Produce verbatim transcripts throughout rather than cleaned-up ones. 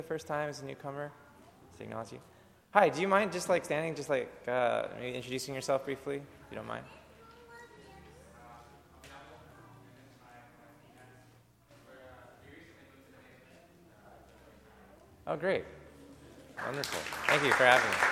the first time as a newcomer? To acknowledge you. Hi, do you mind just like standing, just like uh, maybe introducing yourself briefly, if you don't mind? Oh, great. Wonderful. Thank you for having me.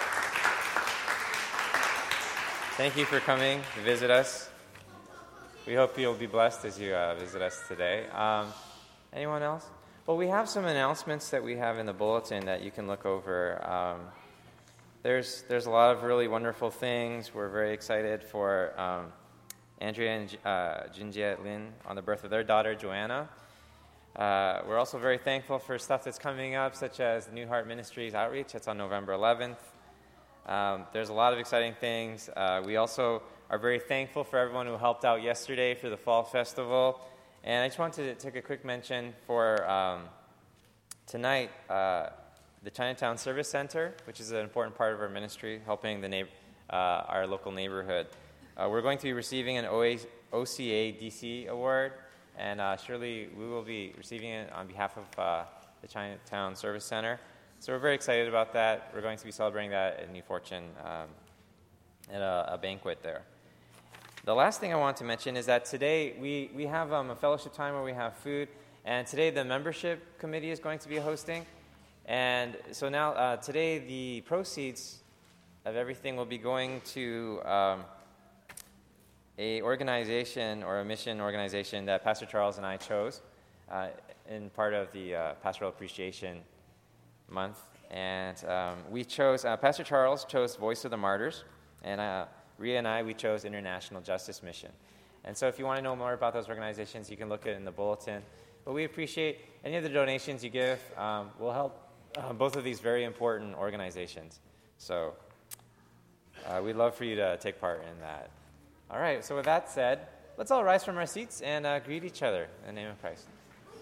Thank you for coming to visit us. We hope you'll be blessed as you uh, visit us today. Um, anyone else? Well, we have some announcements that we have in the bulletin that you can look over. Um, there's there's a lot of really wonderful things. We're very excited for um, Andrea and uh, Jinjie Lin on the birth of their daughter, Joanna. Uh, we're also very thankful for stuff that's coming up, such as the New Heart Ministries Outreach. It's on November eleventh. Um, there's a lot of exciting things. Uh, we also are very thankful for everyone who helped out yesterday for the Fall Festival. And I just wanted to take a quick mention for um, tonight, uh, the Chinatown Service Center, which is an important part of our ministry, helping the na- uh, our local neighborhood. Uh, we're going to be receiving an O C A D C award, and uh, surely we will be receiving it on behalf of uh, the Chinatown Service Center. So we're very excited about that. We're going to be celebrating that at New Fortune um, at a, a banquet there. The last thing I want to mention is that today we, we have um, a fellowship time where we have food, and today the membership committee is going to be hosting. And so now uh, today the proceeds of everything will be going to um, a organization or a mission organization that Pastor Charles and I chose uh, in part of the uh, Pastoral Appreciation Month. And um, we chose, uh, Pastor Charles chose Voice of the Martyrs, and uh, Ria and I, we chose International Justice Mission. And so if you want to know more about those organizations, you can look at it in the bulletin. But we appreciate any of the donations you give. Um, will help uh, both of these very important organizations. So uh, we'd love for you to take part in that. All right, so with that said, let's all rise from our seats and uh, greet each other in the name of Christ.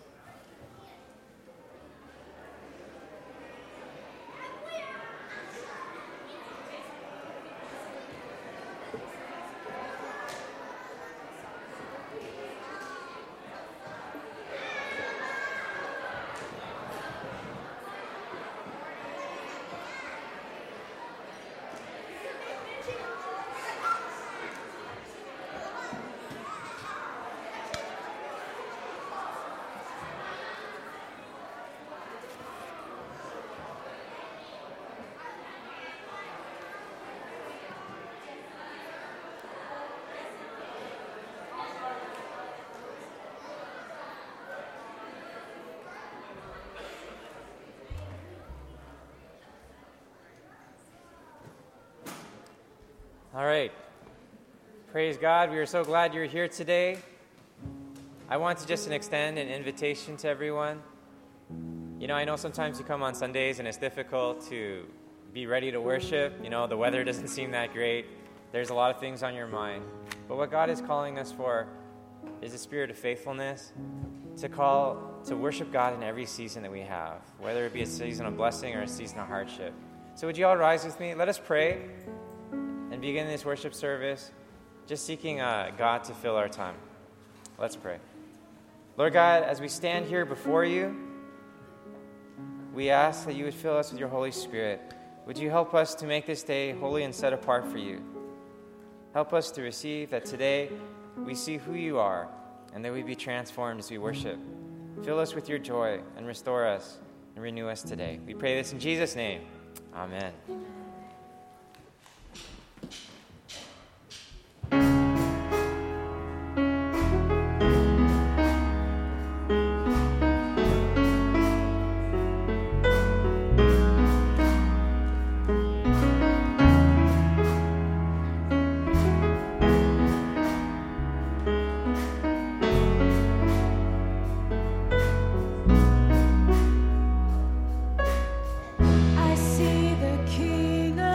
All right. Praise God. We are so glad you're here today. I want to just extend an invitation to everyone. You know, I know sometimes you come on Sundays and it's difficult to be ready to worship. You know, the weather doesn't seem that great. There's a lot of things on your mind. But what God is calling us for is a spirit of faithfulness, to call to worship God in every season that we have, whether it be a season of blessing or a season of hardship. So would you all rise with me? Let us pray and begin this worship service, just seeking uh, God to fill our time. Let's pray. Lord God, as we stand here before you, we ask that you would fill us with your Holy Spirit. Would you help us to make this day holy and set apart for you? Help us to receive that today we see who you are and that we be transformed as we worship. Fill us with your joy and restore us and renew us today. We pray this in Jesus' name. Amen. I see the King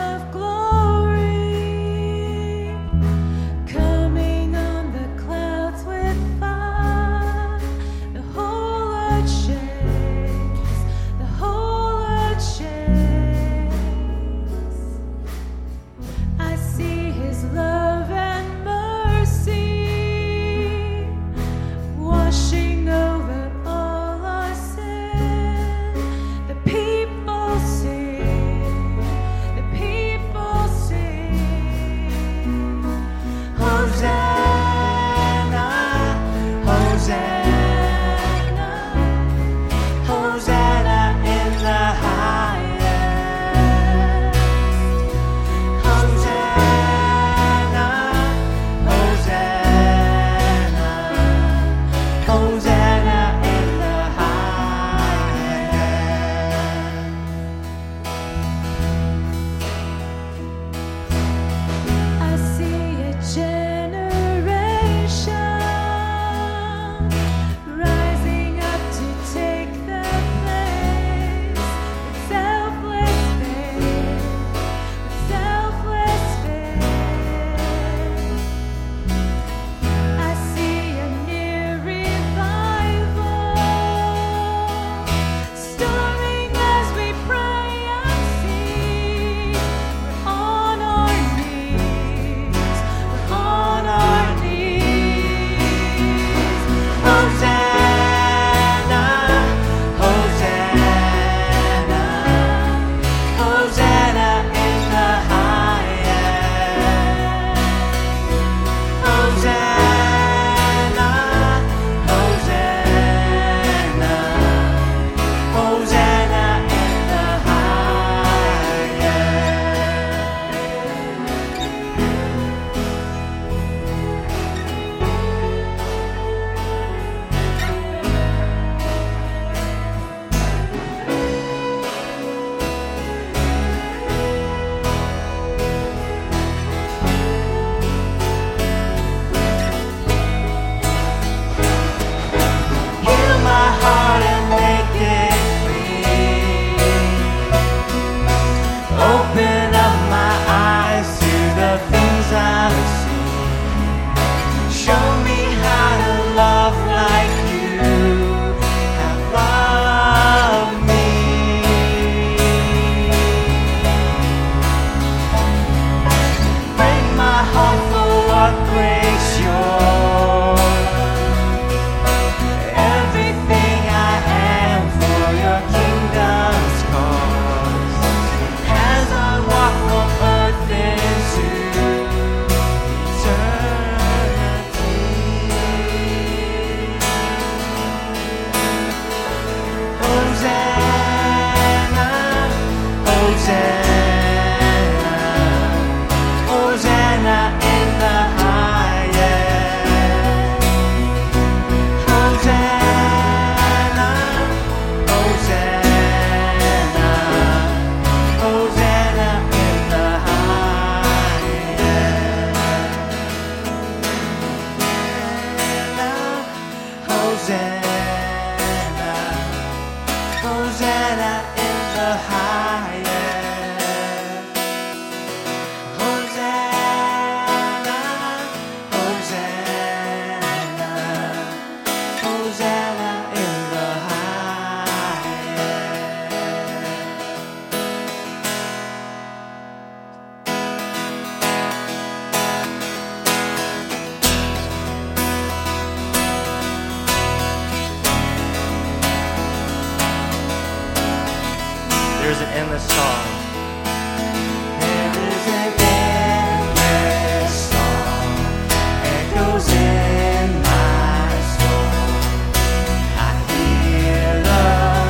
There's an endless song. There is an endless song echoes in my soul. I hear the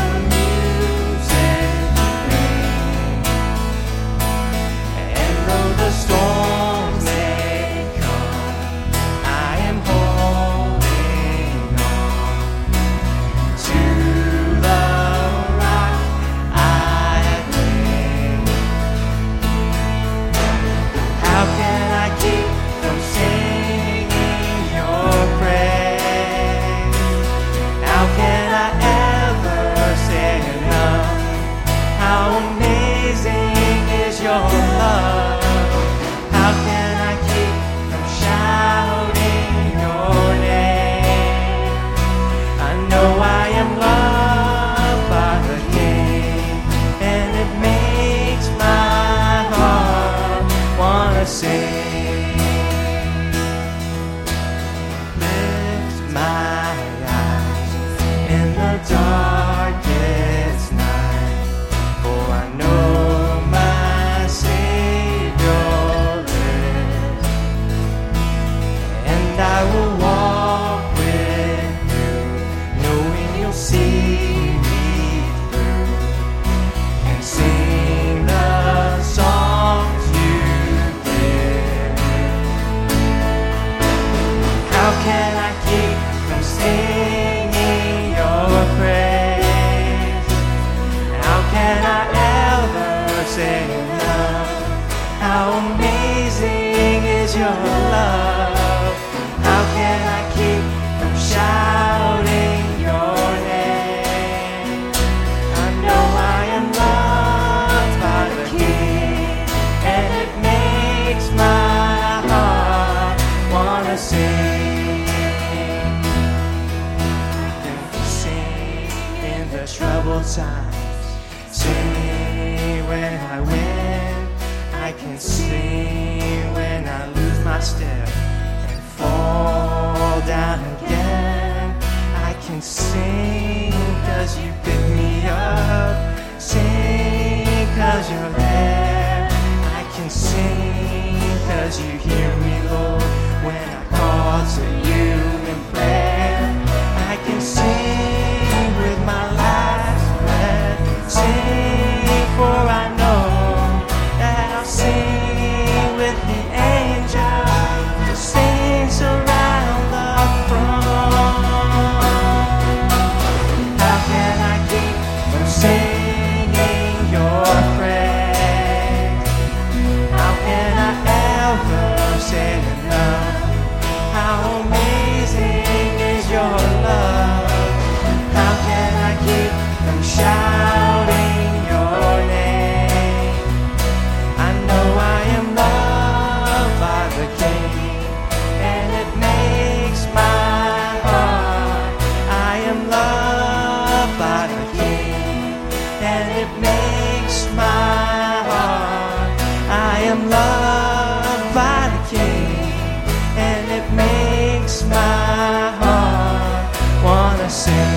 music ring, and though the storms may come, I am holding on to the rock I cling. How can I keep from singing your praise? How can I ever say enough? How amazing is your love? How can I keep from shouting your name? I know I am loved by the King, and it makes my heart wanna sing. Lift my eyes in the darkest night, for I know my Savior lives, and I will walk with you, knowing you'll see me through, and sing the songs you give. How can I keep from singing your praise? How can I ever say enough? How amazing is your love? How can I keep from shouting your name? I know I am loved by the King, and it makes my heart wanna sing. And sing in the troubled times, sing when I win. I can sing when I lose my step and fall down again. I can sing 'cause you pick me up, sing 'cause you're there. I can sing 'cause you hear me, Lord, when I call to you in prayer. I can sing with my last breath, sing for I know that I'll sing with the angels. The saints around the throne. How can I keep from singing your praise? How can I ever say enough? How amazing is your love? How can I keep from shouting your name? I know I am loved by the King, and it makes my heart. I am loved by the King, and it makes my heart. I am loved by the King, and it makes my heart wanna sing.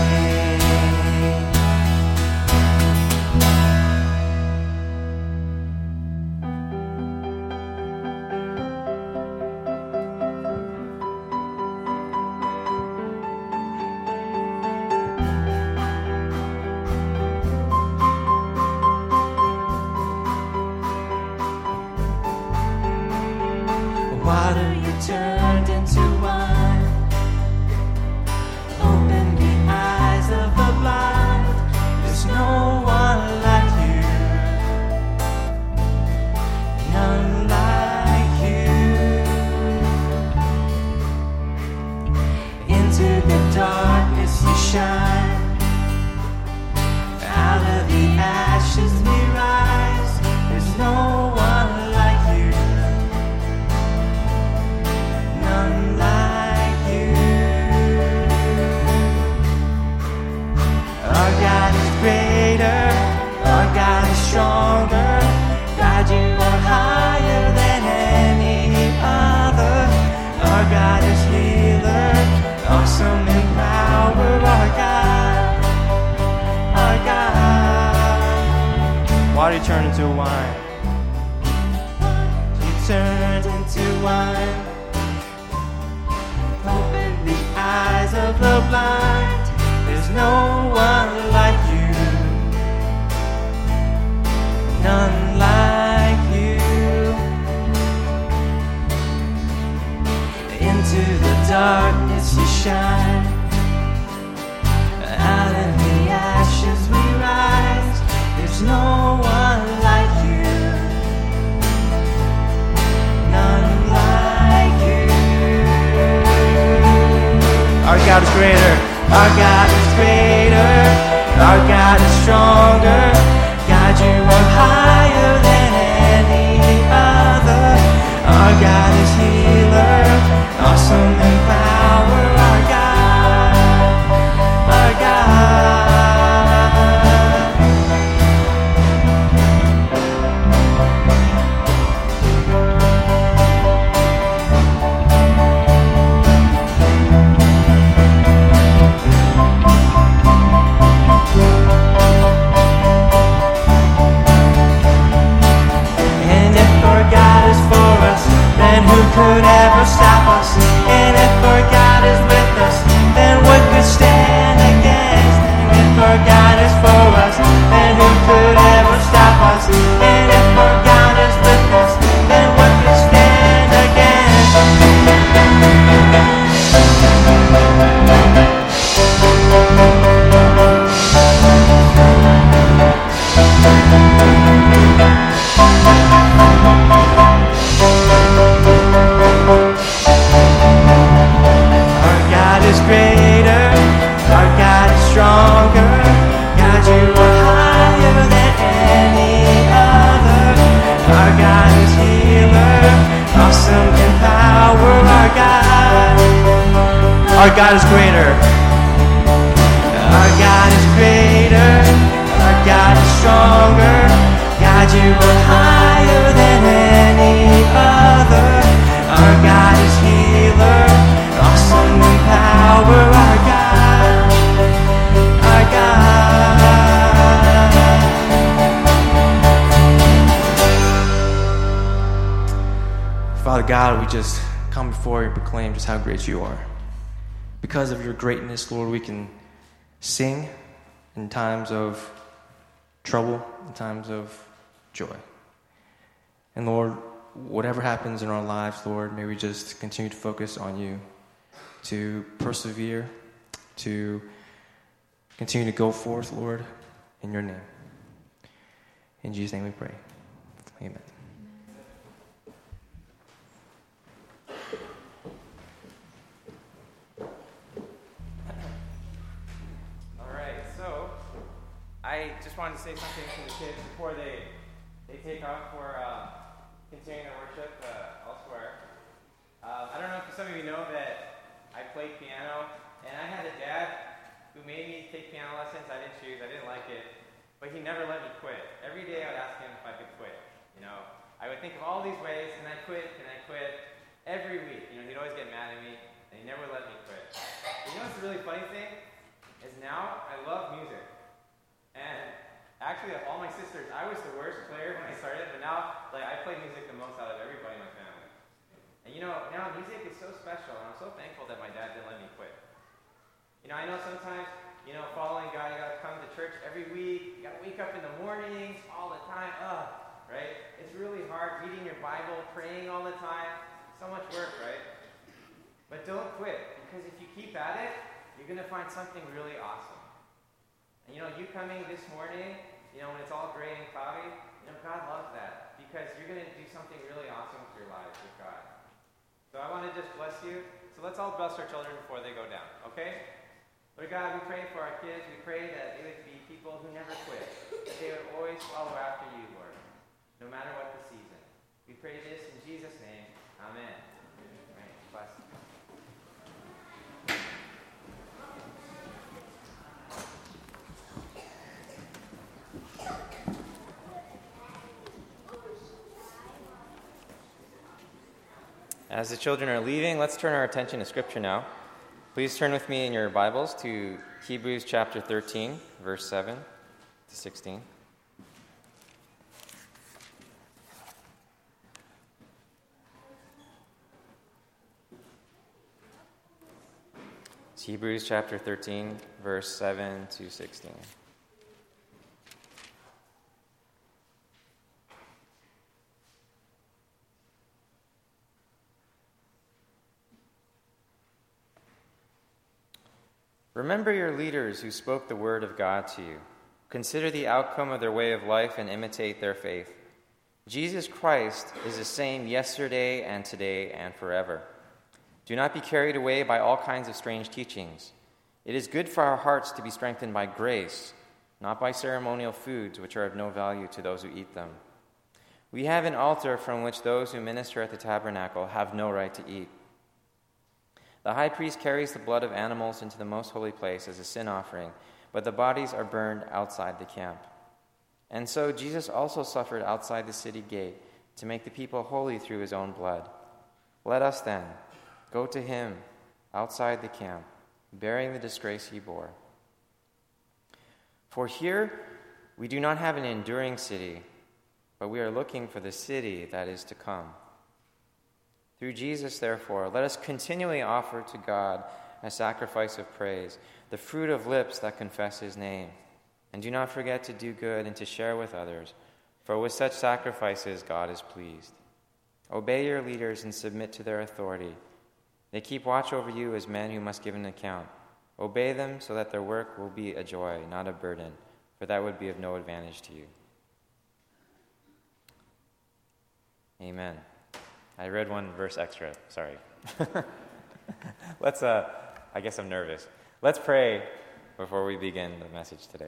water you turned into wine. You turned into wine. Open the eyes of the blind. There's no one like you. None like you. Into the darkness you shine. Out of the ashes we rise. There's no one like you. None like you. Our God is greater. Our God is greater. Our God is stronger. God, you are higher than any other. Our God is healer. Awesome in power. Our God. Our God. Who could ever stop us? And if our God is with us, then what could stand against? And if our God is for us, then who could ever stop us? And if our God is with us, then what could stand against? Is greater, our God is stronger. God, you are higher than any other. Our God is healer, awesome in power. Our God, our God is greater. Our God is greater, our God is stronger. God, you are higher than any other. Our God is healer, awesome in power, our God, our God. Father God, we just come before you and proclaim just how great you are. Because of your greatness, Lord, we can sing in times of trouble, in times of joy. And Lord, whatever happens in our lives, Lord, may we just continue to focus on you, to persevere, to continue to go forth, Lord, in your name. In Jesus' name we pray. Amen. All right, so I just wanted to say something to the kids before they, they take off for uh, continuing their worship uh, elsewhere. Uh, I don't know if some of you know that I played piano, and I had a dad who made me take piano lessons. I didn't choose, I didn't like it, but he never let me quit. Every day I would ask him if I could quit. You know, I would think of all these ways, can I quit, can I quit? Every week, you know, he'd always get mad at me, and he never let me quit. But you know what's the really funny thing? Is now I love music. And actually, of all my sisters, I was the worst player when I started, but now, like, I play music the most out of everybody in my family. And you know, now music is so special, and I'm so thankful that my dad didn't let me quit. You know, I know sometimes, you know, following God, you gotta come to church every week, you gotta wake up in the mornings, all the time, ugh, right? It's really hard reading your Bible, praying all the time, so much work, right? But don't quit, because if you keep at it, you're gonna find something really awesome. And you know, you coming this morning, you know, when it's all gray and cloudy, you know, God loves that, because you're gonna do something really awesome with your lives with God. So I want to just bless you. So let's all bless our children before they go down, okay? Lord God, we pray for our kids. We pray that they would be people who never quit, that they would always follow after you, Lord, no matter what the season. We pray this in Jesus' name. Amen. All right, bless. As the children are leaving, let's turn our attention to Scripture now. Please turn with me in your Bibles to Hebrews chapter thirteen, verse seven to sixteen. Hebrews chapter thirteen, verse seven to sixteen. Remember your leaders who spoke the word of God to you. Consider the outcome of their way of life and imitate their faith. Jesus Christ is the same yesterday and today and forever. Do not be carried away by all kinds of strange teachings. It is good for our hearts to be strengthened by grace, not by ceremonial foods which are of no value to those who eat them. We have an altar from which those who minister at the tabernacle have no right to eat. The high priest carries the blood of animals into the most holy place as a sin offering, but the bodies are burned outside the camp. And so Jesus also suffered outside the city gate to make the people holy through his own blood. Let us then go to him outside the camp, bearing the disgrace he bore. For here we do not have an enduring city, but we are looking for the city that is to come. Through Jesus, therefore, let us continually offer to God a sacrifice of praise, the fruit of lips that confess his name. And do not forget to do good and to share with others, for with such sacrifices God is pleased. Obey your leaders and submit to their authority. They keep watch over you as men who must give an account. Obey them so that their work will be a joy, not a burden, for that would be of no advantage to you. Amen. I read one verse extra, sorry. Let's, uh, I guess I'm nervous. Let's pray before we begin the message today.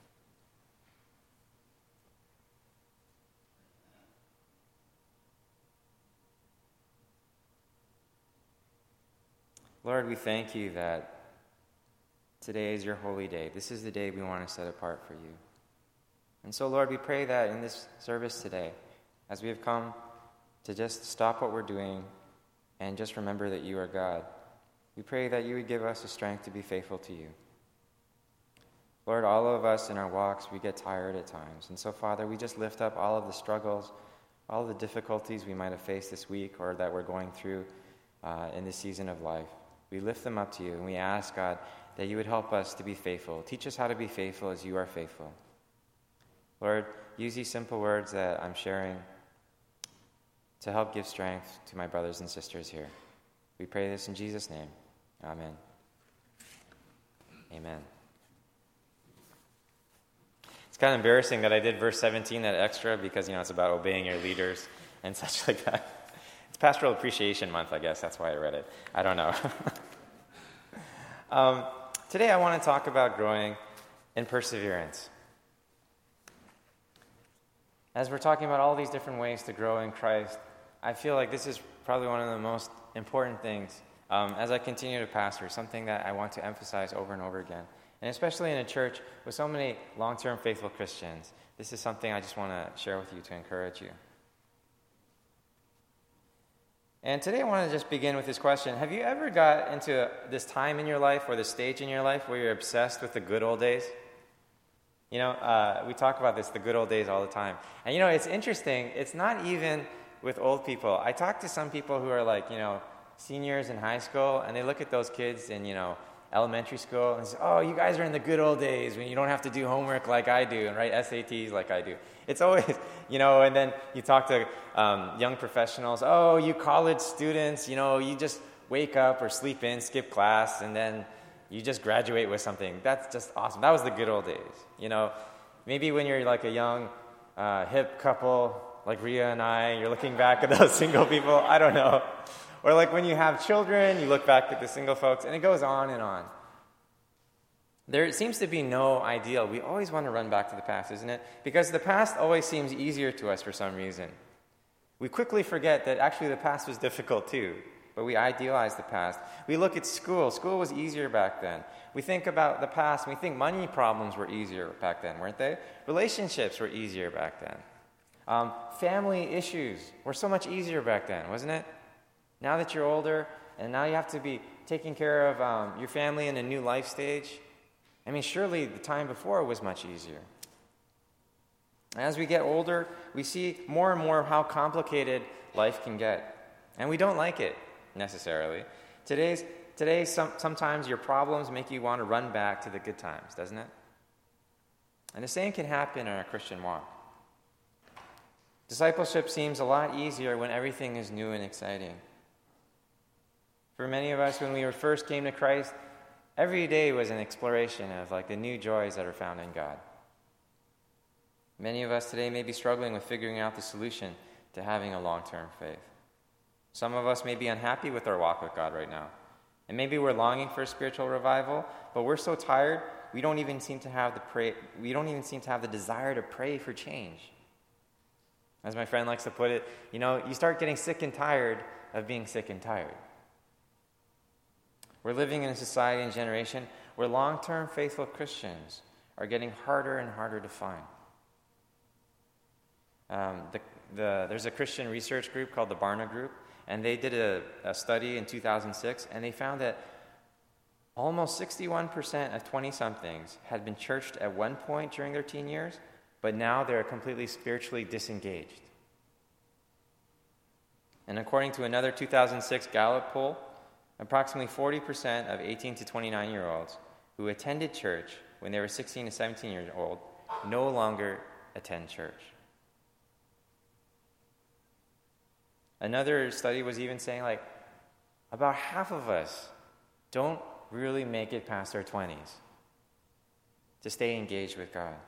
Lord, we thank you that today is your holy day. This is the day we want to set apart for you. And so, Lord, we pray that in this service today, as we have come to just stop what we're doing and just remember that you are God, we pray that you would give us the strength to be faithful to you. Lord, all of us in our walks, we get tired at times. And so, Father, we just lift up all of the struggles, all of the difficulties we might have faced this week or that we're going through uh, in this season of life. We lift them up to you, and we ask, God, that you would help us to be faithful. Teach us how to be faithful as you are faithful. Lord, use these simple words that I'm sharing to help give strength to my brothers and sisters here. We pray this in Jesus' name. Amen. Amen. It's kind of embarrassing that I did verse seventeen, that extra, because, you know, it's about obeying your leaders and such like that. It's Pastoral Appreciation Month, I guess. That's why I read it. I don't know. um, today I want to talk about growing in perseverance. As we're talking about all these different ways to grow in Christ, I feel like this is probably one of the most important things um, as I continue to pastor, something that I want to emphasize over and over again. And especially in a church with so many long-term faithful Christians, this is something I just want to share with you to encourage you. And today I want to just begin with this question. Have you ever got into this time in your life or this stage in your life where you're obsessed with the good old days? You know, uh, we talk about this, the good old days, all the time. And, you know, it's interesting. It's not even with old people. I talk to some people who are like, you know, seniors in high school, and they look at those kids in, you know, elementary school and say, oh, you guys are in the good old days when you don't have to do homework like I do and write S A Ts like I do. It's always, you know, and then you talk to um, young professionals, oh, you college students, you know, you just wake up or sleep in, skip class, and then you just graduate with something. That's just awesome. That was the good old days. You know, maybe when you're like a young, uh, hip couple, like Rhea and I, you're looking back at those single people, I don't know. Or like when you have children, you look back at the single folks, and it goes on and on. There seems to be no ideal. We always want to run back to the past, isn't it? Because the past always seems easier to us for some reason. We quickly forget that actually the past was difficult too, but we idealize the past. We look at school. School was easier back then. We think about the past, and we think money problems were easier back then, weren't they? Relationships were easier back then. Um, family issues were so much easier back then, wasn't it? Now that you're older, and now you have to be taking care of um, your family in a new life stage, I mean, surely the time before was much easier. As we get older, we see more and more how complicated life can get. And we don't like it, necessarily. Today's today some, sometimes your problems make you want to run back to the good times, doesn't it? And the same can happen in our Christian walk. Discipleship seems a lot easier when everything is new and exciting. For many of us, when we first came to Christ, every day was an exploration of like the new joys that are found in God. Many of us today may be struggling with figuring out the solution to having a long-term faith. Some of us may be unhappy with our walk with God right now. And maybe we're longing for a spiritual revival, but we're so tired, we don't even seem to have the pray, we don't even seem to have the desire to pray for change. As my friend likes to put it, you know, you start getting sick and tired of being sick and tired. We're living in a society and generation where long-term faithful Christians are getting harder and harder to find. Um, the, the, there's a Christian research group called the Barna Group, and they did a, a study in two thousand six, and they found that almost sixty-one percent of twenty-somethings had been churched at one point during their teen years, but now they're completely spiritually disengaged. And according to another two thousand six Gallup poll, approximately forty percent of eighteen to twenty-nine-year-olds who attended church when they were sixteen to seventeen years old no longer attend church. Another study was even saying like about half of us don't really make it past our twenties to stay engaged with God.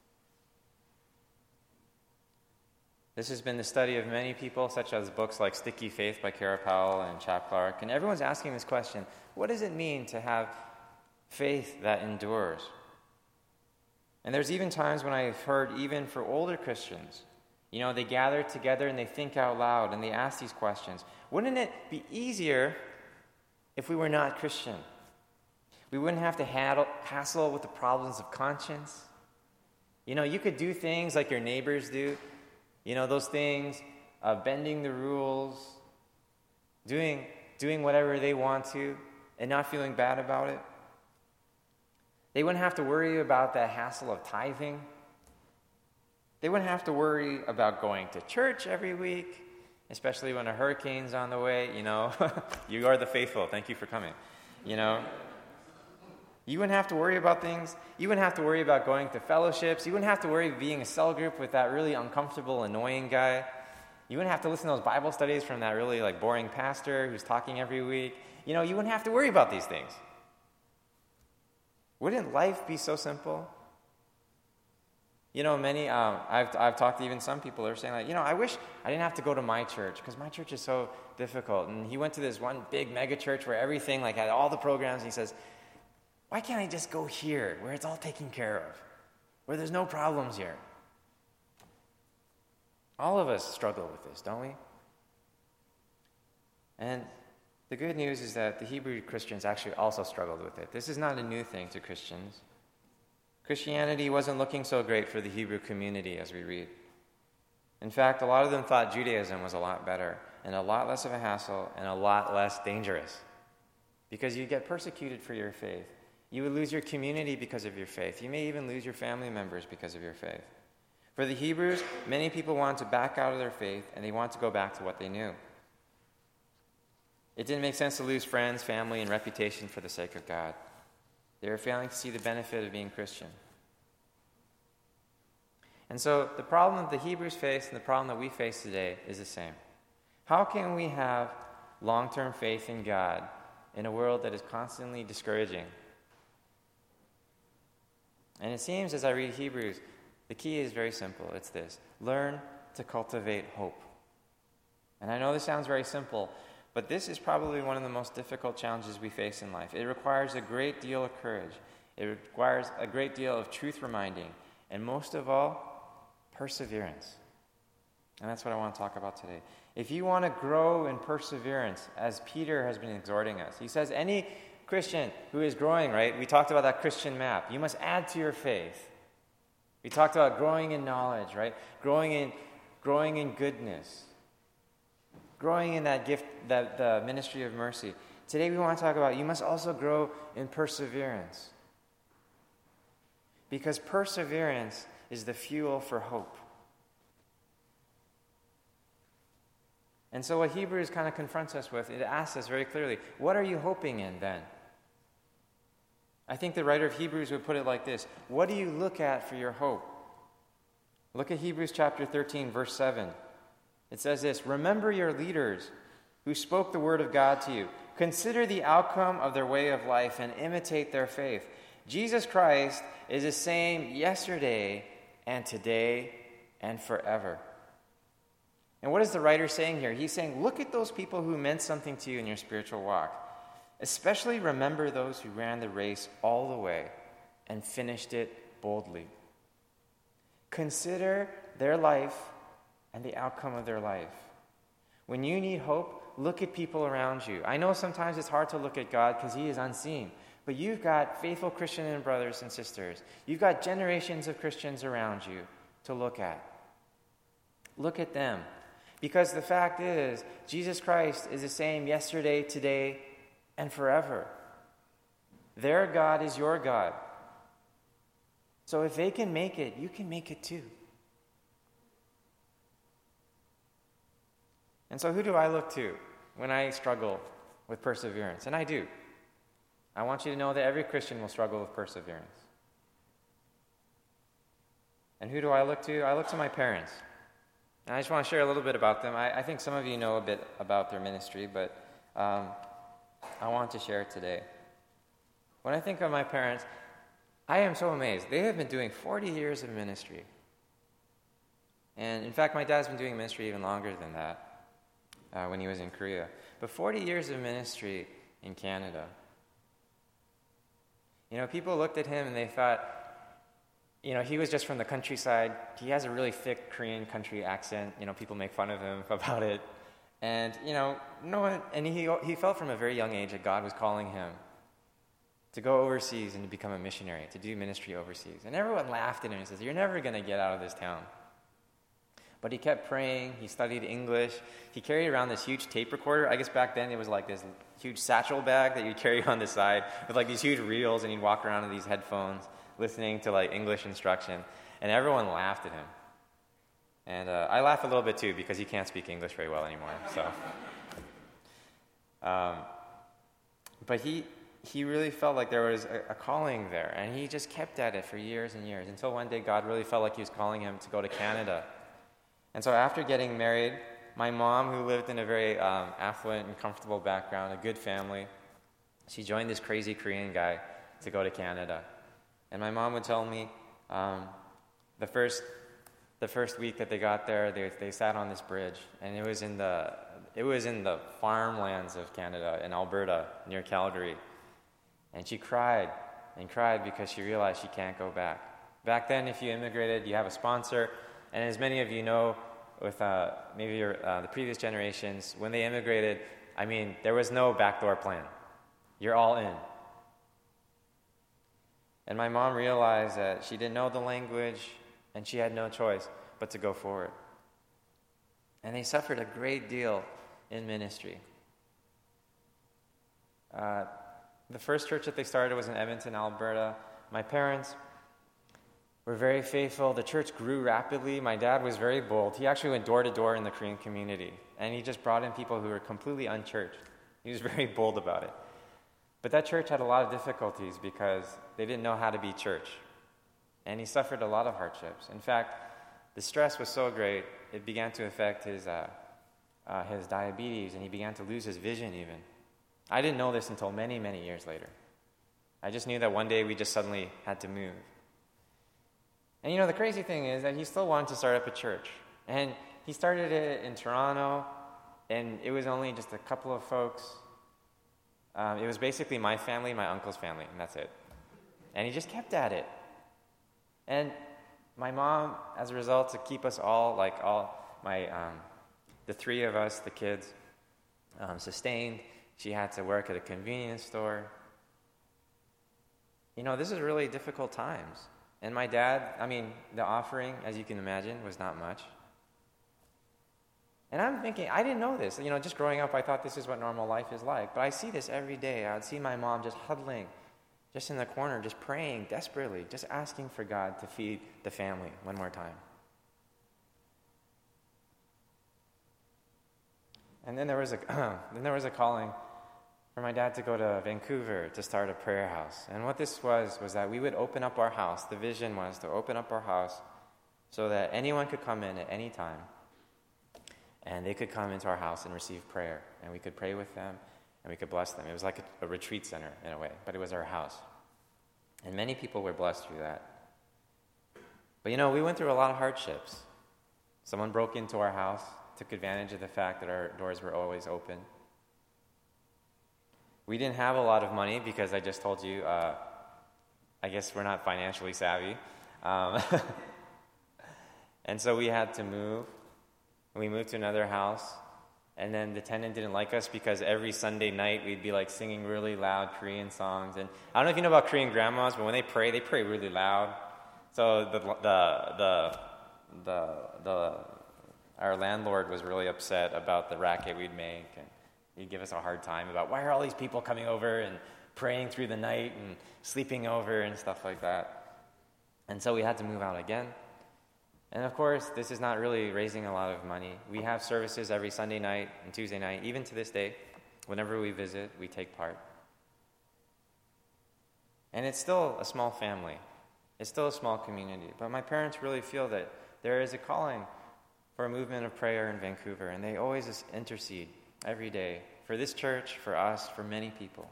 This has been the study of many people, such as books like Sticky Faith by Kara Powell and Chap Clark, and everyone's asking this question: what does it mean to have faith that endures? And there's even times when I've heard, even for older Christians, you know, they gather together and they think out loud and they ask these questions. Wouldn't it be easier if we were not Christian? We wouldn't have to haddle, hassle with the problems of conscience. You know, you could do things like your neighbors do. You know, those things, uh, bending the rules, doing, doing whatever they want to, and not feeling bad about it. They wouldn't have to worry about the hassle of tithing. They wouldn't have to worry about going to church every week, especially when a hurricane's on the way. You know, you are the faithful. Thank you for coming. You know, you wouldn't have to worry about things. You wouldn't have to worry about going to fellowships. You wouldn't have to worry about being a cell group with that really uncomfortable, annoying guy. You wouldn't have to listen to those Bible studies from that really like boring pastor who's talking every week. You know, you wouldn't have to worry about these things. Wouldn't life be so simple? You know, many, um, I've, I've talked to even some people who are saying, like, you know, I wish I didn't have to go to my church because my church is so difficult. And he went to this one big mega church where everything, like, had all the programs. And he says, why can't I just go here where it's all taken care of, where there's no problems here? All of us struggle with this, don't we? And the good news is that the Hebrew Christians actually also struggled with it. This is not a new thing to Christians. Christianity wasn't looking so great for the Hebrew community as we read. In fact, a lot of them thought Judaism was a lot better and a lot less of a hassle and a lot less dangerous because you get persecuted for your faith. You would lose your community because of your faith. You may even lose your family members because of your faith. For the Hebrews, many people wanted to back out of their faith and they wanted to go back to what they knew. It didn't make sense to lose friends, family, and reputation for the sake of God. They were failing to see the benefit of being Christian. And so the problem that the Hebrews faced and the problem that we face today is the same. How can we have long-term faith in God in a world that is constantly discouraging? And it seems as I read Hebrews, the key is very simple. It's this: learn to cultivate hope. And I know this sounds very simple, but this is probably one of the most difficult challenges we face in life. It requires a great deal of courage. It requires a great deal of truth reminding. And most of all, perseverance. And that's what I want to talk about today. If you want to grow in perseverance, as Peter has been exhorting us, he says any Christian who is growing, right? We talked about that Christian map. You must add to your faith. We talked about growing in knowledge, right? Growing in, growing in goodness. Growing in that gift, that the ministry of mercy. Today we want to talk about you must also grow in perseverance. Because perseverance is the fuel for hope. And so what Hebrews kind of confronts us with, it asks us very clearly, what are you hoping in then? I think the writer of Hebrews would put it like this: what do you look at for your hope? Look at Hebrews chapter thirteen, verse seven. It says this: remember your leaders who spoke the word of God to you. Consider the outcome of their way of life and imitate their faith. Jesus Christ is the same yesterday and today and forever. And what is the writer saying here? He's saying, look at those people who meant something to you in your spiritual walk. Especially remember those who ran the race all the way and finished it boldly. Consider their life and the outcome of their life. When you need hope, look at people around you. I know sometimes it's hard to look at God because he is unseen. But you've got faithful Christian brothers and sisters. You've got generations of Christians around you to look at. Look at them. Because the fact is, Jesus Christ is the same yesterday, today, and forever. Their God is your God. So if they can make it, you can make it too. And so who do I look to when I struggle with perseverance? And I do. I want you to know that every Christian will struggle with perseverance. And who do I look to? I look to my parents. And I just want to share a little bit about them. I, I think some of you know a bit about their ministry, but um, I want to share it today. When I think of my parents, I am so amazed. They have been doing forty years of ministry. And in fact, my dad's been doing ministry even longer than that uh, when he was in Korea. But forty years of ministry in Canada. You know, people looked at him and they thought, you know, he was just from the countryside. He has a really thick Korean country accent. You know, people make fun of him about it. And, you know, no one, and he, he felt from a very young age that God was calling him to go overseas and to become a missionary, to do ministry overseas. And everyone laughed at him and says, you're never going to get out of this town. But he kept praying. He studied English. He carried around this huge tape recorder. I guess back then it was like this huge satchel bag that you'd carry on the side with like these huge reels, and he'd walk around with these headphones listening to like English instruction. And everyone laughed at him. And uh, I laugh a little bit too because he can't speak English very well anymore. So, um, but he he really felt like there was a, a calling there, and he just kept at it for years and years until one day God really felt like he was calling him to go to Canada. And so after getting married, my mom, who lived in a very um, affluent and comfortable background, a good family, she joined this crazy Korean guy to go to Canada. And my mom would tell me um, the first the first week that they got there, they they sat on this bridge, and it was in the it was in the farmlands of Canada, in Alberta, near Calgary. And she cried and cried because she realized she can't go back. Back then, if you immigrated, you have a sponsor. And as many of you know, with uh, maybe your, uh, the previous generations, when they immigrated, I mean, there was no backdoor plan. You're all in. And my mom realized that she didn't know the language, and she had no choice but to go forward. And they suffered a great deal in ministry. Uh, the first church that they started was in Edmonton, Alberta. My parents were very faithful. The church grew rapidly. My dad was very bold. He actually went door to door in the Korean community, and he just brought in people who were completely unchurched. He was very bold about it. But that church had a lot of difficulties because they didn't know how to be church, and he suffered a lot of hardships. In fact, the stress was so great, it began to affect his, uh, uh, his diabetes, and he began to lose his vision even. I didn't know this until many, many years later. I just knew that one day we just suddenly had to move. And you know, the crazy thing is that he still wanted to start up a church. And he started it in Toronto, and it was only just a couple of folks. Um, it was basically my family, my uncle's family, and that's it. And he just kept at it. And my mom, as a result, to keep us all, like all my, um, the three of us, the kids, um, sustained, she had to work at a convenience store. You know, this is really difficult times. And my dad, I mean, the offering, as you can imagine, was not much. And I'm thinking, I didn't know this. You know, just growing up, I thought this is what normal life is like. But I see this every day. I would see my mom just huddling, just in the corner, just praying desperately, just asking for God to feed the family one more time. And then there was a then there was a calling for my dad to go to Vancouver to start a prayer house. And what this was was that we would open up our house. The vision was to open up our house so that anyone could come in at any time, and they could come into our house and receive prayer, and we could pray with them, and we could bless them. It was like a, a retreat center in a way, but it was our house. And many people were blessed through that. But you know, we went through a lot of hardships. Someone broke into our house, took advantage of the fact that our doors were always open. We didn't have a lot of money because I just told you, uh, I guess we're not financially savvy. Um, and so we had to move. We moved to another house. And then the tenant didn't like us because every Sunday night we'd be like singing really loud Korean songs. And I don't know if you know about Korean grandmas, but when they pray, they pray really loud. So the the the the, the our landlord was really upset about the racket we'd make, and he'd give us a hard time about why are all these people coming over and praying through the night and sleeping over and stuff like that. And so we had to move out again. And of course, this is not really raising a lot of money. We have services every Sunday night and Tuesday night. Even to this day, whenever we visit, we take part. And it's still a small family. It's still a small community. But my parents really feel that there is a calling for a movement of prayer in Vancouver, and they always intercede every day for this church, for us, for many people.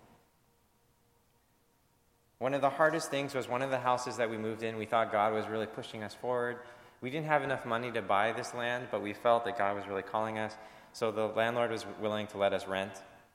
One of the hardest things was one of the houses that we moved in, we thought God was really pushing us forward. We didn't have enough money to buy this land, but we felt that God was really calling us. So the landlord was willing to let us rent.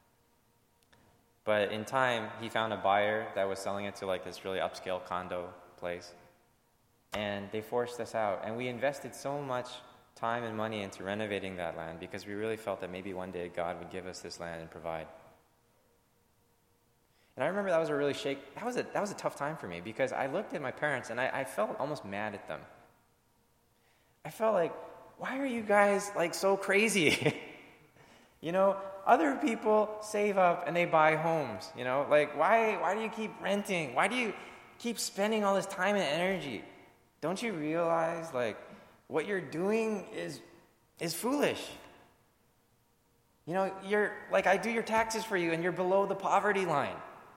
But in time, he found a buyer that was selling it to like this really upscale condo place. And they forced us out. And we invested so much time and money into renovating that land because we really felt that maybe one day God would give us this land and provide. And I remember that was a really shake. That was a that was a tough time for me because I looked at my parents and I, I felt almost mad at them. I felt like, why are you guys like so crazy? You know, other people save up and they buy homes. You know, like why why do you keep renting? Why do you keep spending all this time and energy? Don't you realize like what you're doing is is foolish? You know, you're like I do your taxes for you and you're below the poverty line.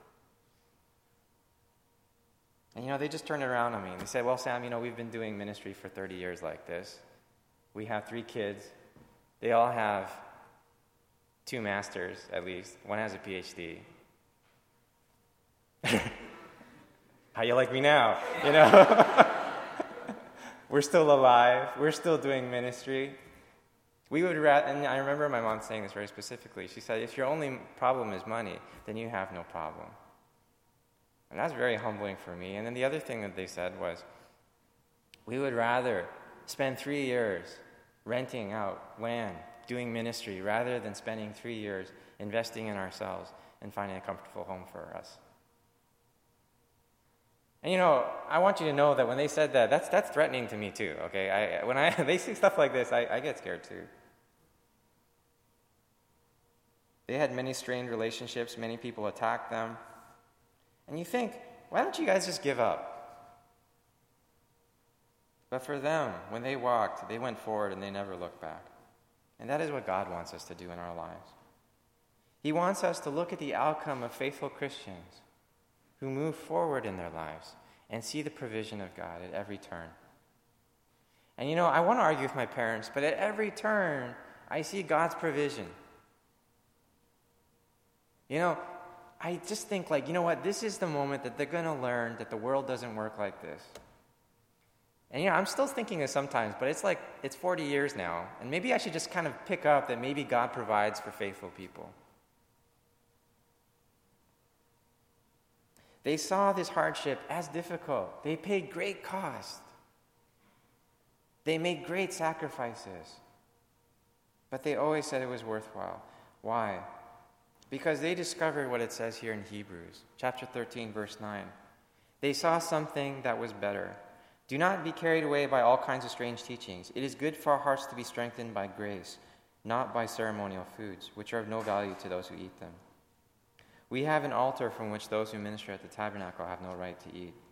And, you know, they just turned it around on me. They said, well, Sam, you know, we've been doing ministry for thirty years like this. We have three kids. They all have two masters, at least. One has a P H D. How you like me now? You know? We're still alive. We're still doing ministry. We would rather, and I remember my mom saying this very specifically. She said, if your only problem is money, then you have no problem. And that's very humbling for me. And then the other thing that they said was, we would rather spend three years renting out land, doing ministry, rather than spending three years investing in ourselves and finding a comfortable home for us. And you know, I want you to know that when they said that, that's that's threatening to me too, okay? I, when I they say stuff like this, I, I get scared too. They had many strained relationships, many people attacked them. And you think, why don't you guys just give up? But for them, when they walked, they went forward and they never looked back. And that is what God wants us to do in our lives. He wants us to look at the outcome of faithful Christians who move forward in their lives and see the provision of God at every turn. And you know, I want to argue with my parents, but at every turn, I see God's provision. You know, I just think like, you know what, this is the moment that they're going to learn that the world doesn't work like this. And you know, I'm still thinking this sometimes, but it's like, it's forty years now, and maybe I should just kind of pick up that maybe God provides for faithful people. They saw this hardship as difficult. They paid great cost. They made great sacrifices. But they always said it was worthwhile. Why? Because they discovered what it says here in Hebrews, chapter thirteen, verse nine. They saw something that was better. Do not be carried away by all kinds of strange teachings. It is good for our hearts to be strengthened by grace, not by ceremonial foods, which are of no value to those who eat them. We have an altar from which those who minister at the tabernacle have no right to eat.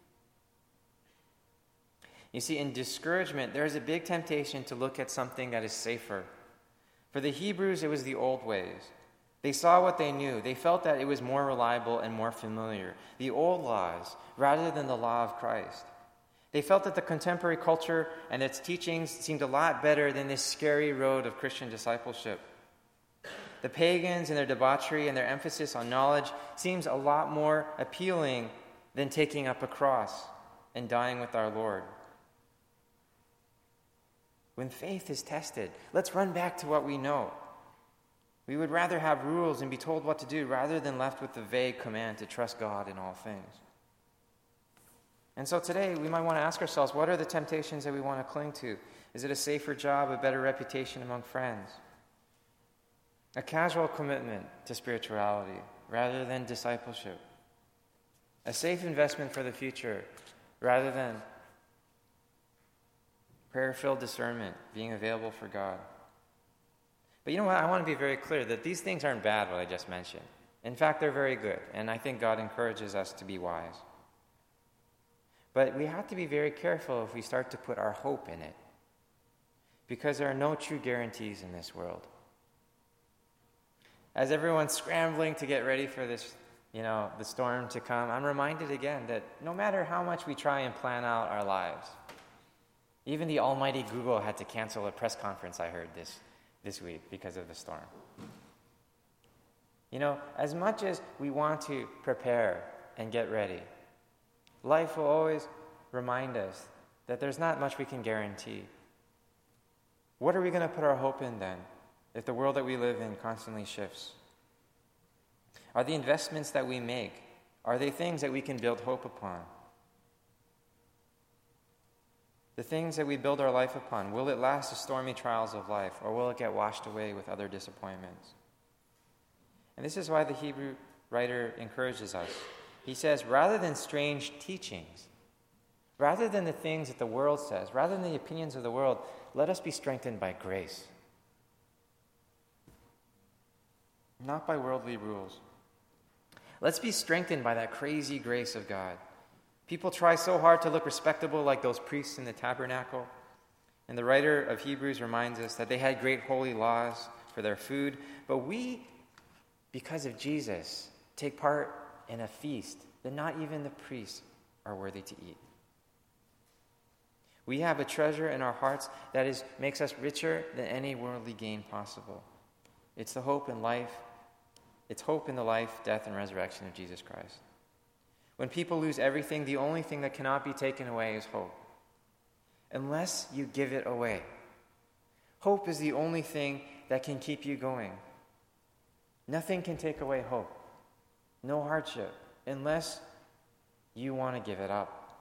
You see, in discouragement, there is a big temptation to look at something that is safer, For the Hebrews, it was the old ways. They saw what they knew. They felt that it was more reliable and more familiar. The old laws, rather than the law of Christ. They felt that the contemporary culture and its teachings seemed a lot better than this scary road of Christian discipleship. The pagans and their debauchery and their emphasis on knowledge seems a lot more appealing than taking up a cross and dying with our Lord. When faith is tested, let's run back to what we know. We would rather have rules and be told what to do rather than left with the vague command to trust God in all things. And so today, we might want to ask ourselves, what are the temptations that we want to cling to? Is it a safer job, a better reputation among friends? A casual commitment to spirituality rather than discipleship? A safe investment for the future rather than prayer-filled discernment, being available for God? But you know what? I want to be very clear that these things aren't bad, what I just mentioned. In fact, they're very good, and I think God encourages us to be wise. But we have to be very careful if we start to put our hope in it, because there are no true guarantees in this world. As everyone's scrambling to get ready for this, you know, the storm to come, I'm reminded again that no matter how much we try and plan out our lives, even the almighty Google had to cancel a press conference, I heard this this week because of the storm. You know, as much as we want to prepare and get ready, life will always remind us that there's not much we can guarantee. What are we going to put our hope in then, if the world that we live in constantly shifts? Are the investments that we make, are they things that we can build hope upon? The things that we build our life upon, will it last the stormy trials of life, or will it get washed away with other disappointments? And this is why the Hebrew writer encourages us. He says, rather than strange teachings, rather than the things that the world says, rather than the opinions of the world, let us be strengthened by grace. Not by worldly rules. Let's be strengthened by that crazy grace of God. People try so hard to look respectable like those priests in the tabernacle. And the writer of Hebrews reminds us that they had great holy laws for their food. But we, because of Jesus, take part in a feast that not even the priests are worthy to eat. We have a treasure in our hearts that is makes us richer than any worldly gain possible. It's the hope in life. It's hope in the life, death, and resurrection of Jesus Christ. When people lose everything, the only thing that cannot be taken away is hope, unless you give it away. Hope is the only thing that can keep you going. Nothing can take away hope. No hardship, unless you want to give it up.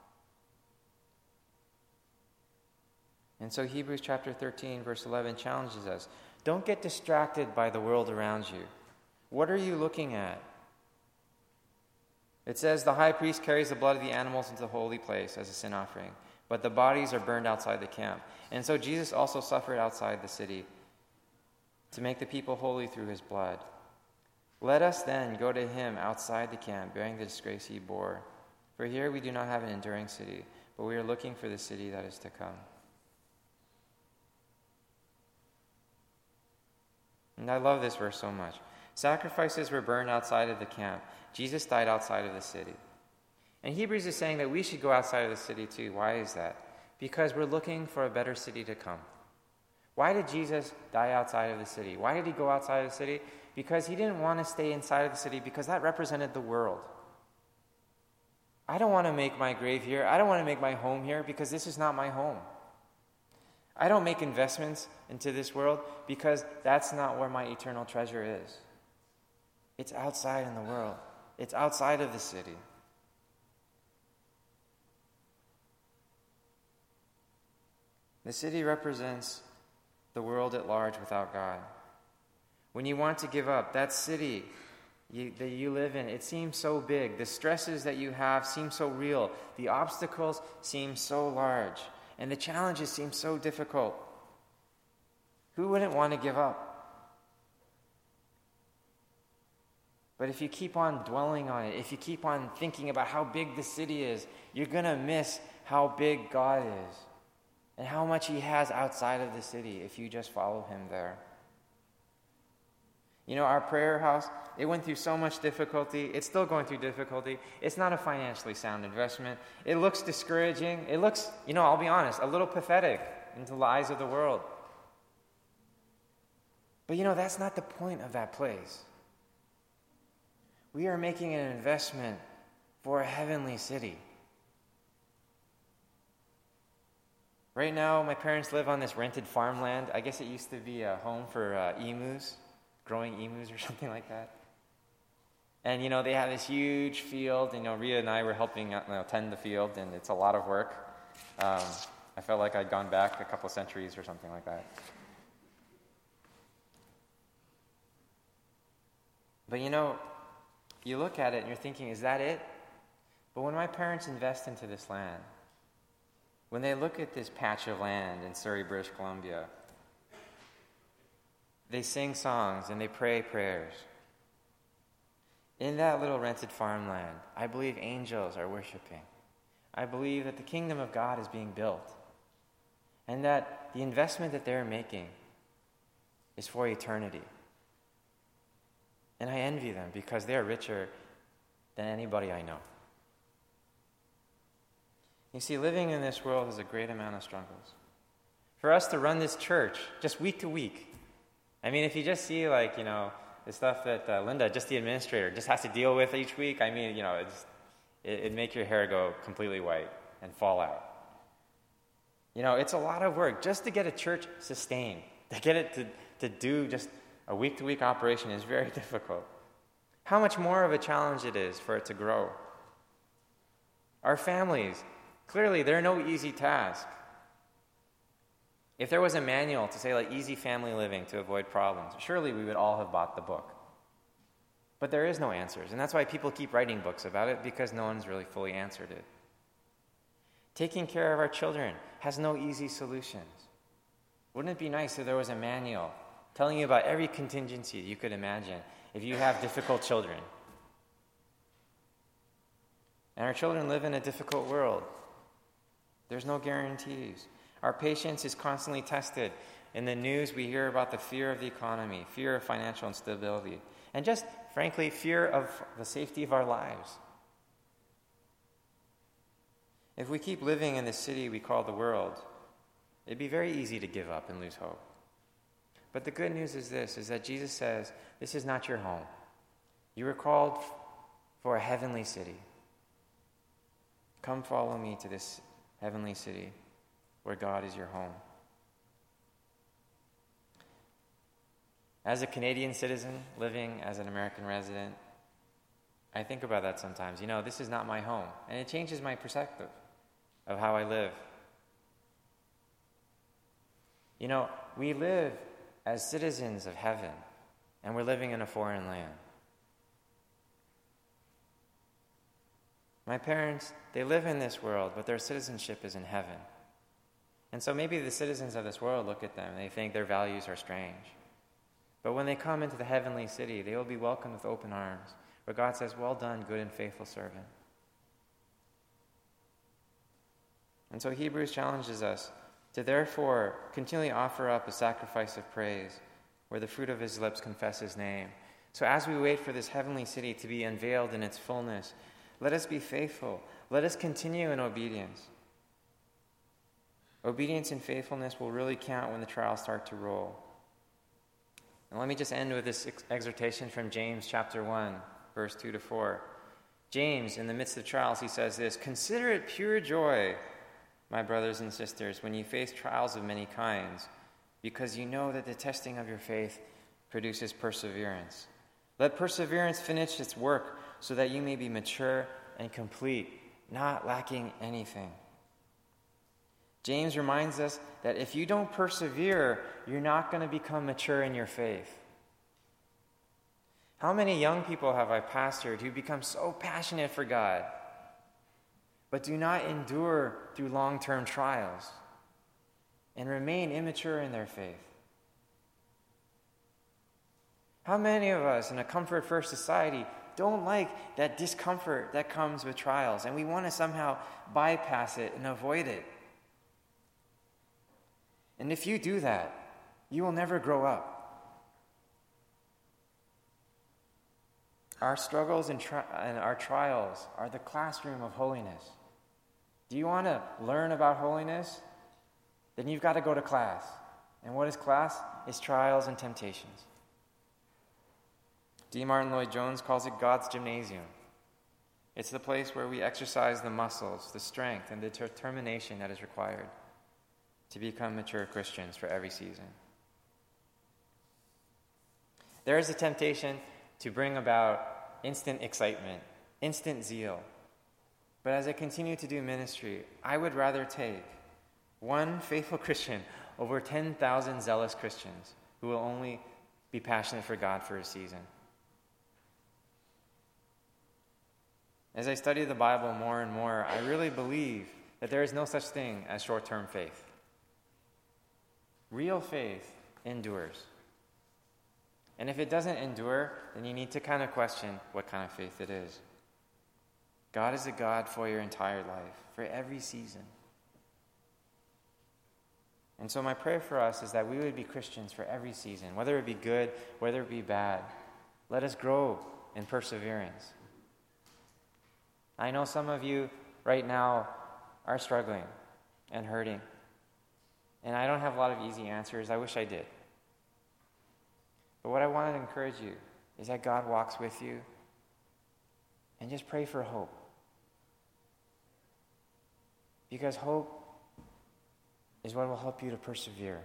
And so Hebrews chapter thirteen, verse eleven challenges us. Don't get distracted by the world around you. What are you looking at? It says, the high priest carries the blood of the animals into the holy place as a sin offering, but the bodies are burned outside the camp. And so Jesus also suffered outside the city to make the people holy through his blood. Let us then go to him outside the camp, bearing the disgrace he bore. For here we do not have an enduring city, but we are looking for the city that is to come. And I love this verse so much. Sacrifices were burned outside of the camp. Jesus died outside of the city. And Hebrews is saying that we should go outside of the city too. Why is that? Because we're looking for a better city to come. Why did Jesus die outside of the city? Why did he go outside of the city? Because he didn't want to stay inside of the city, because that represented the world. I don't want to make my grave here. I don't want to make my home here, because this is not my home. I don't make investments into this world because that's not where my eternal treasure is. It's outside in the world. It's outside of the city. The city represents the world at large without God. When you want to give up, that city you, that you live in, it seems so big. The stresses that you have seem so real. The obstacles seem so large. And the challenges seem so difficult. Who wouldn't want to give up? But if you keep on dwelling on it, if you keep on thinking about how big the city is, you're going to miss how big God is and how much he has outside of the city if you just follow him there. You know, our prayer house, it went through so much difficulty. It's still going through difficulty. It's not a financially sound investment. It looks discouraging. It looks, you know, I'll be honest, a little pathetic into the eyes of the world. But you know, that's not the point of that place. We are making an investment for a heavenly city. Right now, my parents live on this rented farmland. I guess it used to be a home for uh, emus, growing emus or something like that. And, you know, they have this huge field. You know, Rita and I were helping you know, tend the field, and it's a lot of work. Um, I felt like I'd gone back a couple centuries or something like that. But, you know, you look at it and you're thinking, is that it? But when my parents invest into this land, when they look at this patch of land in Surrey, British Columbia, they sing songs and they pray prayers. In that little rented farmland, I believe angels are worshiping. I believe that the kingdom of God is being built. And that the investment that they're making is for eternity. And I envy them because they're richer than anybody I know. You see, living in this world is a great amount of struggles. For us to run this church just week to week, I mean, if you just see, like, you know, the stuff that uh, Linda, just the administrator, just has to deal with each week, I mean, you know, it's, it, it'd make your hair go completely white and fall out. You know, it's a lot of work just to get a church sustained. To get it to, to do just a week-to-week operation is very difficult. How much more of a challenge it is for it to grow. Our families, clearly, they're no easy task. If there was a manual to say, like, easy family living to avoid problems, surely we would all have bought the book. But there is no answers, and that's why people keep writing books about it, because no one's really fully answered it. Taking care of our children has no easy solutions. Wouldn't it be nice if there was a manual telling you about every contingency you could imagine if you have difficult children? And our children live in a difficult world. There's no guarantees. Our patience is constantly tested. In the news, we hear about the fear of the economy, fear of financial instability, and just, frankly, fear of the safety of our lives. If we keep living in the city we call the world, it'd be very easy to give up and lose hope. But the good news is this, is that Jesus says, this is not your home. You were called for a heavenly city. Come follow me to this heavenly city where God is your home. As a Canadian citizen living as an American resident, I think about that sometimes. You know, this is not my home, and it changes my perspective of how I live. You know, we live as citizens of heaven, and we're living in a foreign land. My parents, they live in this world, but their citizenship is in heaven. And so maybe the citizens of this world look at them and they think their values are strange. But when they come into the heavenly city, they will be welcomed with open arms, where God says, well done, good and faithful servant. And so Hebrews challenges us to therefore continually offer up a sacrifice of praise, where the fruit of his lips confess his name. So as we wait for this heavenly city to be unveiled in its fullness, let us be faithful. Let us continue in obedience. Obedience and faithfulness will really count when the trials start to roll. And let me just end with this ex- exhortation from James chapter one, verse two to four. James, in the midst of trials, he says this, "Consider it pure joy, my brothers and sisters, when you face trials of many kinds, because you know that the testing of your faith produces perseverance. Let perseverance finish its work so that you may be mature and complete, not lacking anything." James reminds us that if you don't persevere, you're not going to become mature in your faith. How many young people have I pastored who become so passionate for God, but do not endure through long-term trials and remain immature in their faith? How many of us in a comfort-first society don't like that discomfort that comes with trials, and we want to somehow bypass it and avoid it? And if you do that, you will never grow up. Our struggles and, tri- and our trials are the classroom of holiness. Do you want to learn about holiness? Then you've got to go to class. And what is class? It's trials and temptations. D. Martin Lloyd-Jones calls it God's gymnasium. It's the place where we exercise the muscles, the strength, and the determination that is required to become mature Christians for every season. There is a temptation to bring about instant excitement, instant zeal. But as I continue to do ministry, I would rather take one faithful Christian over ten thousand zealous Christians who will only be passionate for God for a season. As I study the Bible more and more, I really believe that there is no such thing as short-term faith. Real faith endures. And if it doesn't endure, then you need to kind of question what kind of faith it is. God is a God for your entire life, for every season. And so my prayer for us is that we would be Christians for every season, whether it be good, whether it be bad. Let us grow in perseverance. I know some of you right now are struggling and hurting. And I don't have a lot of easy answers. I wish I did. But what I want to encourage you is that God walks with you, and just pray for hope. Because hope is what will help you to persevere.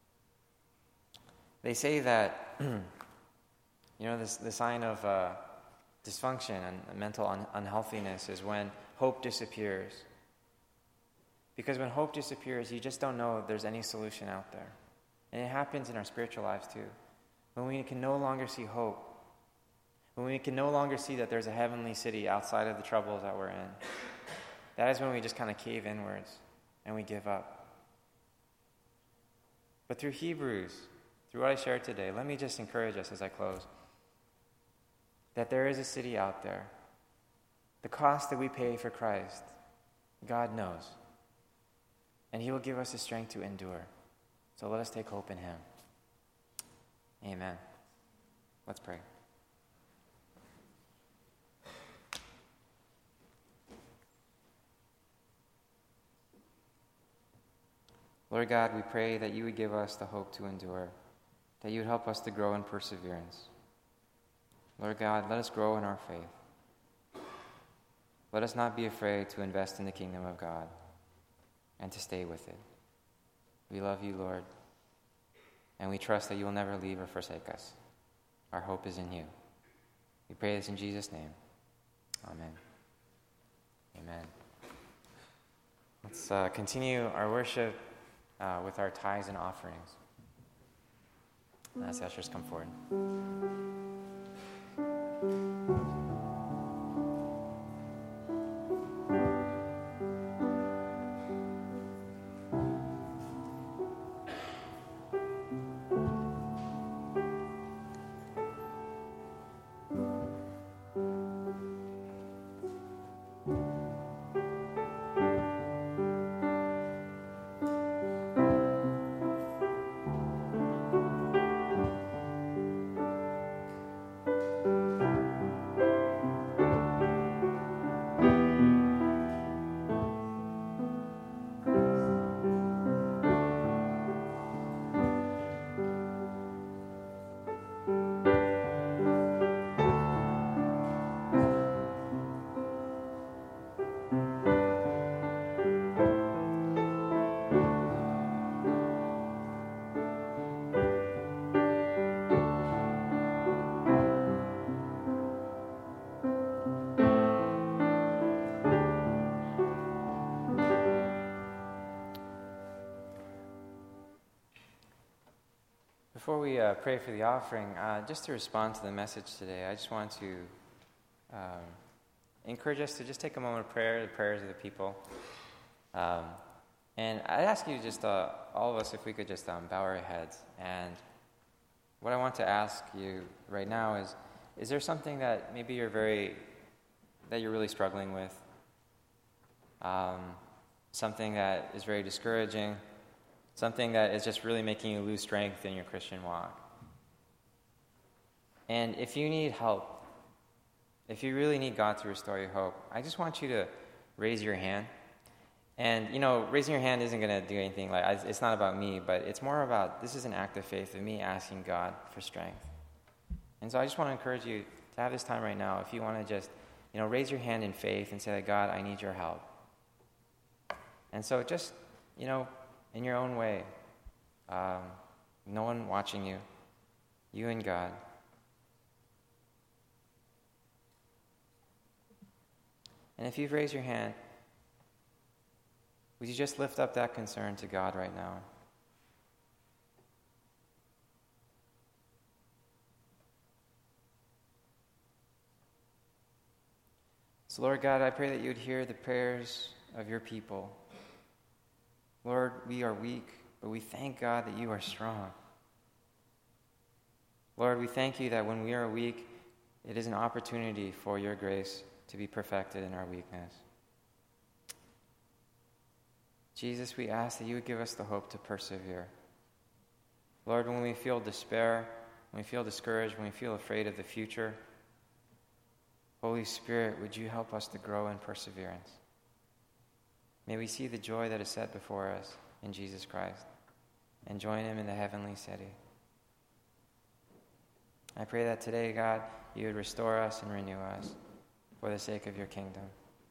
They say that, you know, this, the sign of uh, dysfunction and mental un- unhealthiness is when hope disappears. Because when hope disappears, you just don't know if there's any solution out there. And it happens in our spiritual lives too. When we can no longer see hope, when we can no longer see that there's a heavenly city outside of the troubles that we're in, that is when we just kind of cave inwards and we give up. But through Hebrews, through what I shared today, let me just encourage us as I close, that there is a city out there. The cost that we pay for Christ, God knows. And He will give us the strength to endure. So let us take hope in Him. Amen. Let's pray. Lord God, we pray that you would give us the hope to endure, that you would help us to grow in perseverance. Lord God, let us grow in our faith. Let us not be afraid to invest in the kingdom of God and to stay with it. We love you, Lord, and we trust that you will never leave or forsake us. Our hope is in you. We pray this in Jesus' name. Amen. Amen. Let's uh, continue our worship uh, with our tithes and offerings. As ushers come forward. Before we uh, pray for the offering, uh, just to respond to the message today, I just want to um, encourage us to just take a moment of prayer, the prayers of the people. Um, and I'd ask you just, uh, all of us, if we could just um, bow our heads. And what I want to ask you right now is, is there something that maybe you're very, that you're really struggling with? Um, something that is very discouraging? Something that is just really making you lose strength in your Christian walk. And if you need help, if you really need God to restore your hope, I just want you to raise your hand. And, you know, raising your hand isn't going to do anything. Like, it's not about me, but it's more about, this is an act of faith of me asking God for strength. And so I just want to encourage you to have this time right now. If you want to just, you know, raise your hand in faith and say, that, God, I need your help. And so just, you know, in your own way, um, no one watching you, you and God. And if you've raised your hand, would you just lift up that concern to God right now? So, Lord God, I pray that you would hear the prayers of your people. Lord, we are weak, but we thank God that you are strong. Lord, we thank you that when we are weak, it is an opportunity for your grace to be perfected in our weakness. Jesus, we ask that you would give us the hope to persevere. Lord, when we feel despair, when we feel discouraged, when we feel afraid of the future, Holy Spirit, would you help us to grow in perseverance? May we see the joy that is set before us in Jesus Christ and join him in the heavenly city. I pray that today, God, you would restore us and renew us for the sake of your kingdom.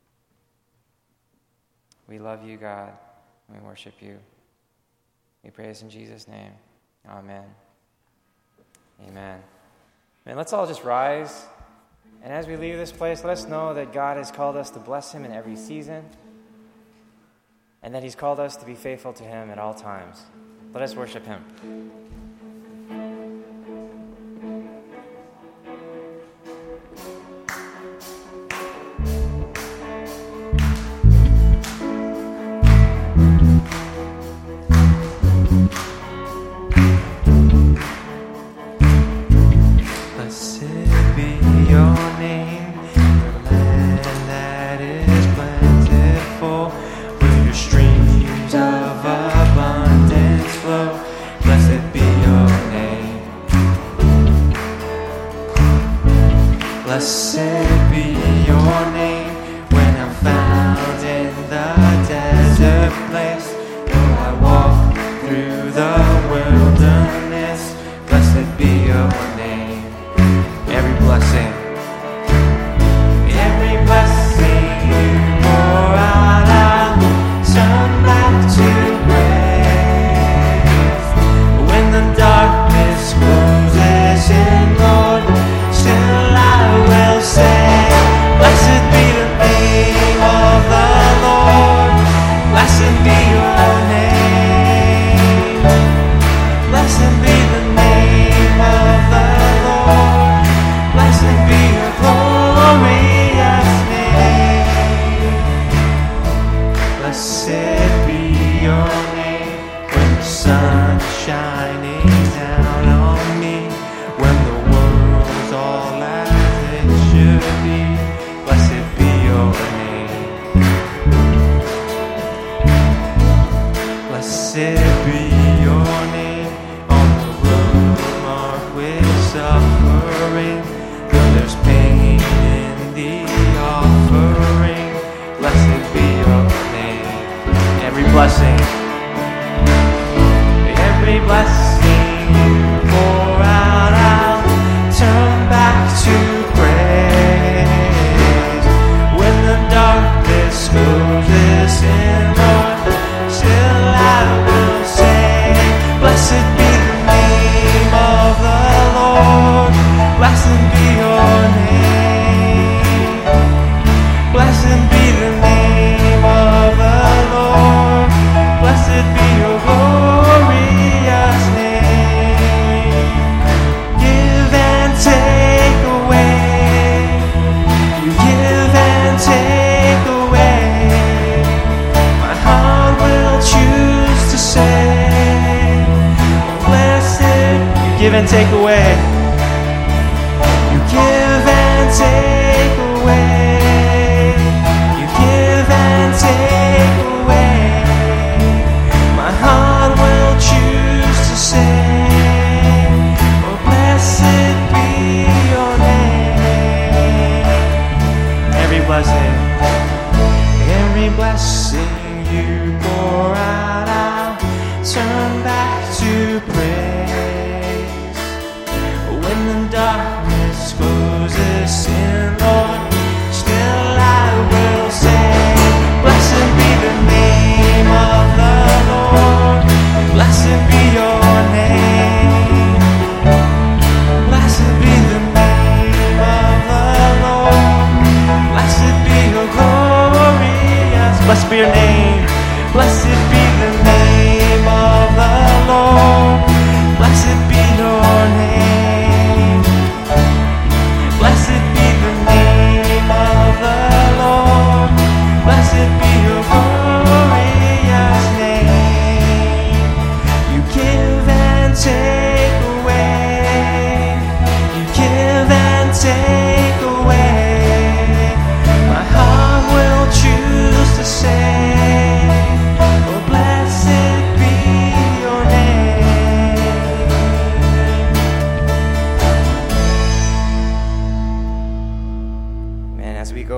We love you, God, and we worship you. We pray this in Jesus' name. Amen. Amen. And let's all just rise. And as we leave this place, let us know that God has called us to bless him in every season, and that he's called us to be faithful to him at all times. Let us worship him. Blessed be your name when I'm found in the desert place. Though I walk through the wilderness, blessed be your name. Every blessing, every blessing you pour out, I'll turn back to grace. When the darkness closes in, Lord, still I will say, blessed be the name of the Lord. Blessed be your name. Blessed be the name of the Lord. Blessed be your glorious name. Blessed be your name when the sun's shining down on me, when the world's all out should be. Blessed be your name. Blessed be your name on the road marked with suffering. Though there's pain in the offering, blessed be your name. Every blessing, every blessing you pour out, I'll turn back to praise. When the darkness closes in, Lord, still I will say, blessed be the name of the Lord. Blessed be your name. Blessed be the name of the Lord. Blessed be your glorious name. Give and take away. You give and take away. My heart will choose to say, blessed. You give and take away. You give and take away. You give and take away. My heart will choose to say, oh, blessed be your name.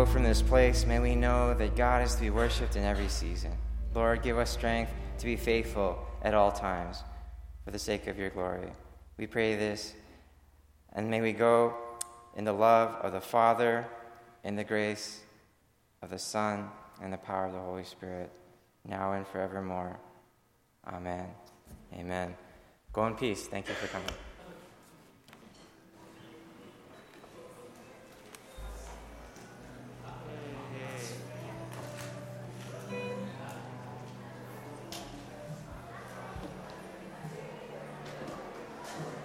go from this place, may we know that God is to be worshipped in every season. Lord, give us strength to be faithful at all times for the sake of your glory. We pray this, and may we go in the love of the Father, in the grace of the Son, and the power of the Holy Spirit, now and forevermore. Amen. Amen. Go in peace. Thank you for coming.